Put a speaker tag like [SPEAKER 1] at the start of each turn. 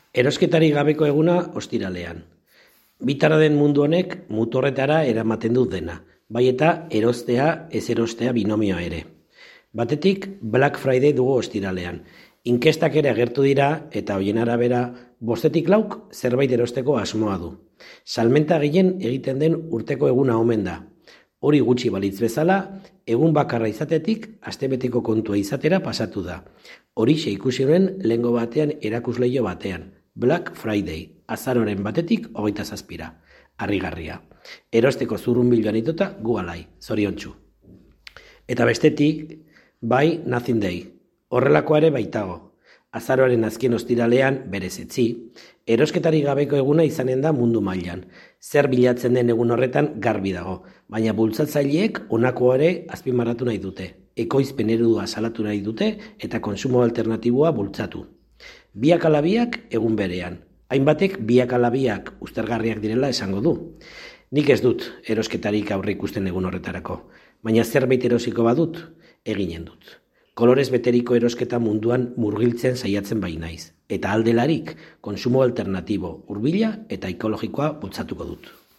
[SPEAKER 1] Erosketarik gabeko eguna ostiralean. Bitara den mundu honek muturretara eramaten du dena, bai eta erostea ez erostea binomioa ere. Batetik Black Friday dugu ostiralean. Inkestak ere agertu dira eta hoien arabera 5-6 zerbait erosteko asmoa du. Salmenta gehien egiten den urteko eguna omen da. Hori gutxi balitz bezala, egun bakarra izatetik astebeteko kontua izatera pasatu da. Horixe ikusi nuen lehengo batean erakusleio batean. Black Friday, azaroren 1-tik 27. Harrigarria. Erosteko zurrunbiloan itota gu alai, zoriontsu. Eta bestetik, bai Nothing Day. Horrelakoa ere baitago. Azaroaren azken ostiralean, berez etzi, erosketarik gabeko eguna izanen da mundu mailan. Zer bilatzen den egun horretan garbi dago, baina bultzatzaileek honako ere azpimarratu nahi dute. Ekoizpen eredua salatu nahi dute eta kontsumo alternatiboa bultzatu. Biak ala biak egun berean. Hainbatek biak ala biak ustergarriak direla esango du. Nik ez dut erosketarik aurre ikusten egun horretarako, baina zerbait erosiko badut, eginen dut. Kolorez beteriko erosketa munduan murgiltzen saiatzen bai naiz, eta aldelarik kontsumo alternatibo, hurbila eta ekologikoa bultzatuko dut.